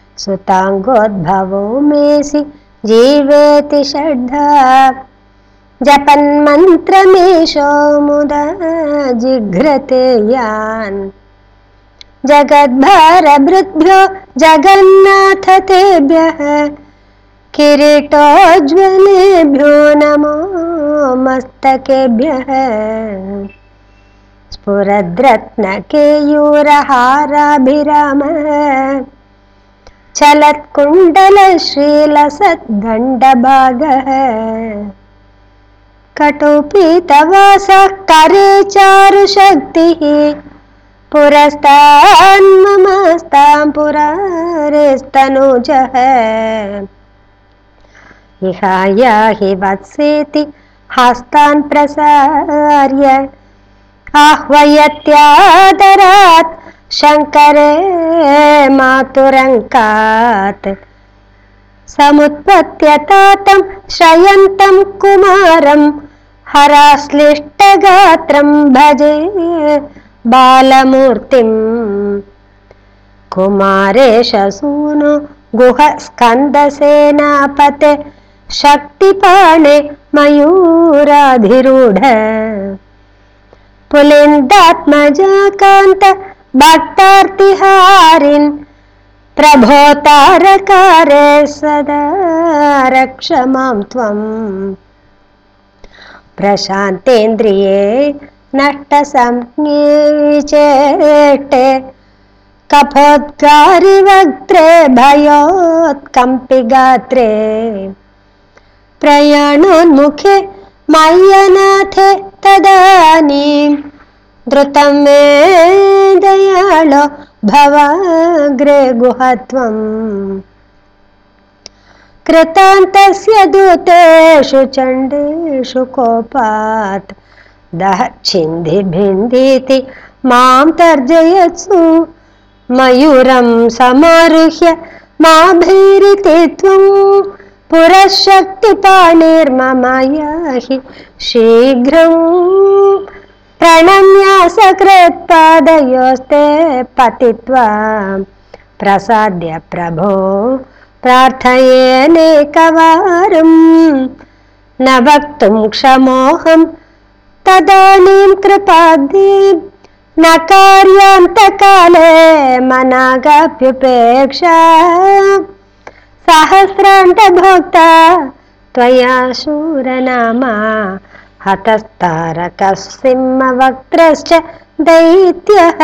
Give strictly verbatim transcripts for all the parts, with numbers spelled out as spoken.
सुतांगोद्भवो मेसि जीवेति षड्धा जपन्मन्त्रमीशो मुदा जिघ्रते यान् जगद्भारभृद्भ्यो जगन्नाथ तेभ्यः किरीटोज्ज्वलेभ्यो नमो मस्तकेभ्यः स्फुरद्रत्नकेयूरहाराभिरामः चलत्कुण्डलश्रीलसद्गण्डभागः कटुपीतवासः करे चारुशक्तिः पुरस्तान्ममस्तां पुरारेस्तनूजः इहायाहि वत्सेति हस्तान् प्रसार्य आह्वयत्यादरात् शङ्करे मातुरङ्कात् समुत्पत्य तातं श्रयन्तं कुमारं हराश्लिष्टगात्रं भजे बालमूर्तिम् कुमारेश सूनो गुह स्कन्दसेनापते शक्तिपाणे मयूराधिरूढ पुलिन्दात्मजाकान्त भक्तार्तिहारिन् प्रभो तारकारे सदा रक्ष मां त्वम् प्रशान्तेन्द्रिये नष्टसंज्ञे चेष्टे कफोद्गारिवक्त्रे भयोत्कम्पिगात्रे प्रयाणोन्मुखे मय्यनाथे तदानीं द्रुतं मे दयाळो भवाग्रे गुहत्वम् कृतान्तस्य दूतेषु चण्डेषु कोपात् दहच्छिन्धि भिन्धीति मां तर्जयत्सु मयूरं समारुह्य माभीरिति त्वं पुरः शक्तिपाणिर्मम याहि शीघ्रं प्रणम्य सकृत्पादयोस्ते पतित्वा प्रसाद्य प्रभो प्रार्थयेनेकवारं न वक्तुं क्षमोऽहं तदानीं कृपाब्धि न कार्यान्तकाले मनागाप्युपेक्षा सहस्राण्डभोक्ता त्वया शूरनामा हतस्तारकः सिंहवक्त्रश्च दैत्यः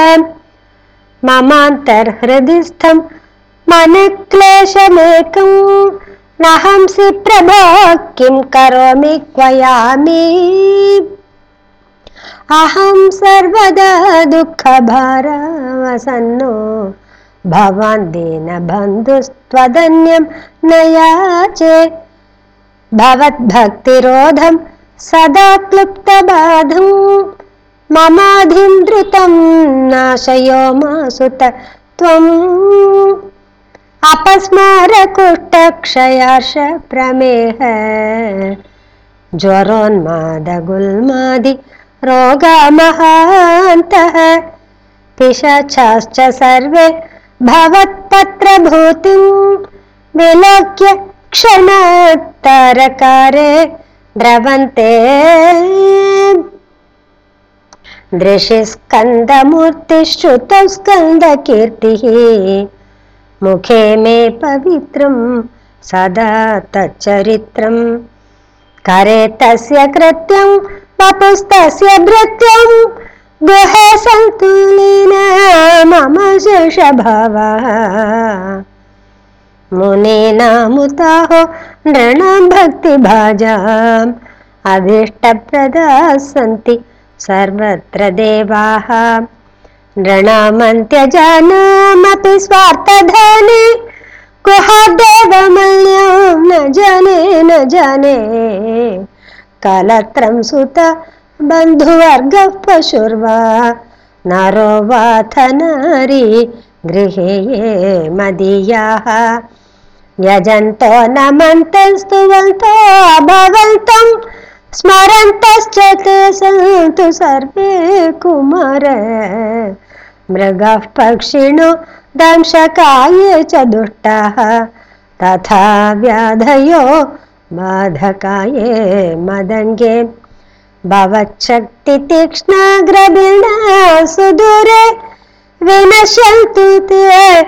ममान्तर्हृदिस्थं मनक्लेशमेकं नहंसि प्रभो किं करोमि क्वयामि अहं सर्वदा दुःखभारावसन्नो भवान् दीनबन्धुस्त्वदन्यं न याचे भवद्भक्तिरोधं सदा क्लुप्तबाधं ममाधिं धृतं नाशयो मासुत त्वम् अपस्मारकुष्ठक्षयार्ष प्रमेह ज्वरोन्मादगुल्मादि रोगामहान्तः पिशाचाश्च सर्वे भवत्पत्रभूतिं विलोक्य क्षणात्तारकारे द्रवन्ते दृशि स्कन्दमूर्तिश्रुतौ स्कन्दकीर्तिः मुखे मे पवित्रं सदा तच्चरित्रं करे तस्य कृत्यं वपुस्तस्य भृत्यं गुहे सन्तुलिना मम शेषभावः मुनीनामुताहो नृणां भक्तिभाजाम् अभीष्टप्रदाः सन्ति सर्वत्र देवाः नृणामन्त्यजानामपि स्वार्थधने गुहादेवमल्यं न जाने न जाने कालत्रं सुत बन्धुवर्गः पशुर्वा नरो वाथ नारी गृहे ये मदीयाः यजन्तो नमन्तं स्तुवन्तो भवन्तं स्मरन्तश्च ते सन्तु सर्वे कुमार मृगः पक्षिणो दंशकाये च दुष्टाः तथा व्याधयो बाधकाये मदङ्गे भवच्छक्तितीक्ष्णाग्रबिणा सुदूरे विनश्यन्तु ते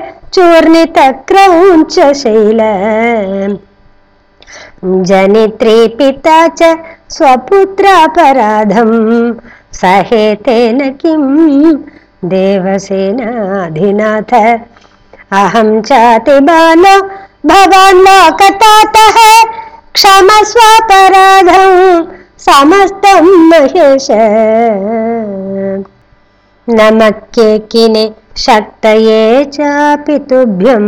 चूर्णितक्रौञ्चशैल जनित्री पिता च स्वपुत्रापराधं सहेतेन किं देवसेनाधिनाथ अहं चाति बालो भवान् लोकतातः क्षमस्वापराधं समस्तं महेश नमः केकिने शक्तये चापि तुभ्यं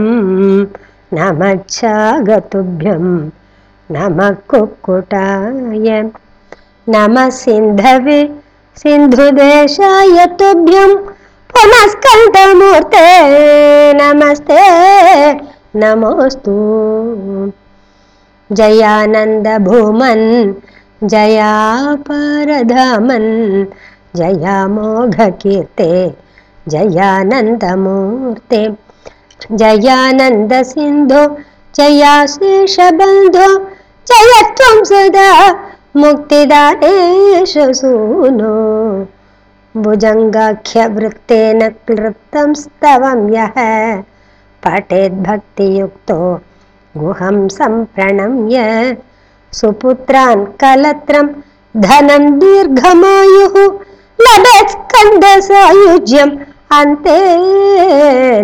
नमश्चागतुभ्यं नमः कुक्कुटाय नमः सिन्धवे सिन्धुदेशाय तुभ्यं पुनस्कन्धमूर्ते नमस्ते नमोस्तु जयानन्द भूमन् जयापरधामन् जयामोघकीर्ते जयानन्दमूर्ते जयानन्द सिन्धो जयाशेषबन्धो जय त्वं सदा मुक्तिदानेषु सूनो भुजङ्गाख्यवृत्तेन क्लृप्तं स्तवं यः पठेद्भक्तियुक्तो गुहं सम्प्रणम्य सुपुत्रान् कलत्रं धनं दीर्घमायुः लभेत् स्कन्धसायुज्यम् अन्ते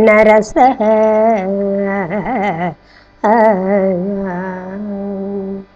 नरसः